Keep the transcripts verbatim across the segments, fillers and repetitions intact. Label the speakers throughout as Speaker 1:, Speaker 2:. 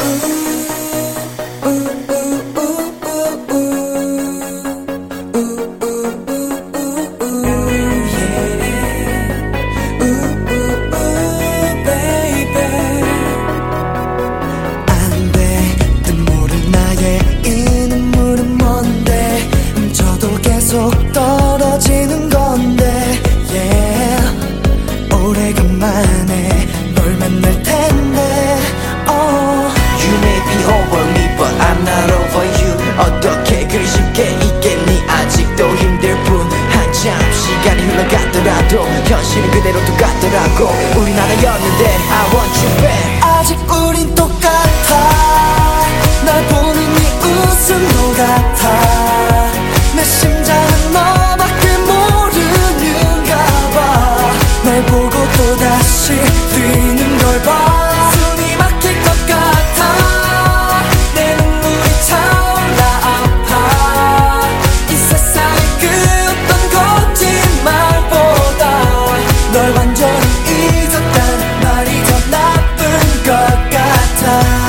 Speaker 1: 떨어지는 건데 yeah. 오래간만에 널 만날 텐데 oh.
Speaker 2: You may be over me but I'm not over you. 어떻게 그리 쉽게 있겠니. 아직도 힘들 뿐 한참 시간이 흘러갔더라도 현실은 그대로 똑같더라고. 우린 하나였는데 I want you back.
Speaker 1: 아직 우린 똑같아. 날 보는 네 웃음도 같아. 내 심장은 너밖에 모르는가 봐. 날 보고 또다시 뛰는 걸 봐. 숨이 막힐 것 같아. 내 눈물이 차올라 아파. 이 세상의 그 어떤 거짓말보다 널 완전히 잊었단 말이 더 나쁜 것 같아.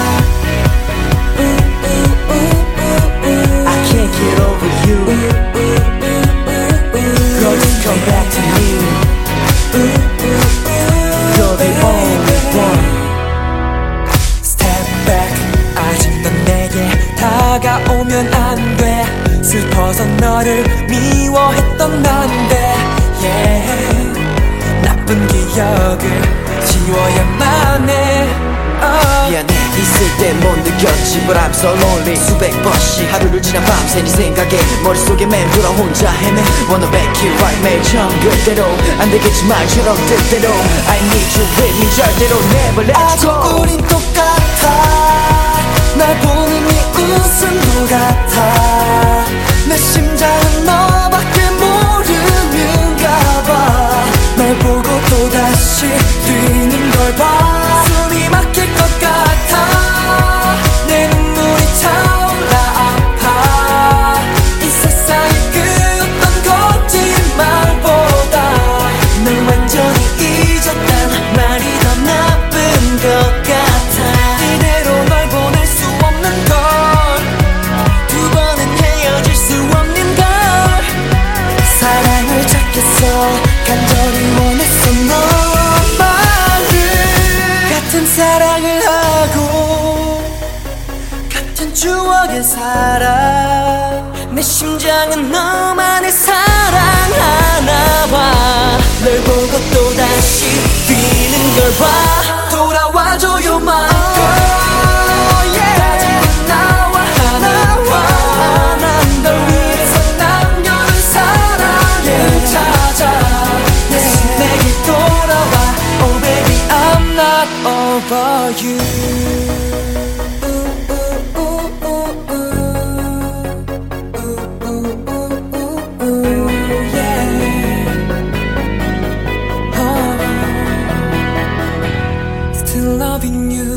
Speaker 2: I can't get over you. Girl, just come back to me. You're the only one.
Speaker 1: Step back. 아직 넌 내게 다가오면 안 돼. 슬퍼서 너를 미워했던 난데 yeah. 나쁜 기억을 지워야만 해. oh.
Speaker 2: 미안해 있을 때 못 느꼈지 but I'm so lonely. 수백 번씩 하루를 지나 밤새 네 생각에 머릿속에 맴돌아 혼자 헤매. Wanna back it right 매일 처음 그대로 안 되겠지 말처럼 뜻대로 I need you with me 절대로 never let you go.
Speaker 1: 아직 우린 똑같아. 날 보는 네 웃음도 같아. 내 심장은 너밖에 모르는가 봐. 날 보고 또다시 뛰는 걸 봐. 숨이 막힐 것 같아. 내 눈물이 차올라 아파. 이 세상의 그 어떤 거짓말보다 널 완전히 잊었단 말이 더 나쁜 것 같아. 이대로 널 보낼 수 없는 걸. 두 번은 헤어질 수 없는 걸. 사랑을 찾겠어. 간절히 원했어 너만을. 같은 사랑을 하고 같은 추억에 살아. 내 심장은 너만을 사랑하나 봐. 널 보고 또다시 뛰는 걸 봐. 돌아와줘요 my girl. 다짐은 나와 하나와. 난 널 위해서 남겨둔 사랑을 찾아. 다시 내게 돌아와. Oh baby I'm not over you. Still loving you.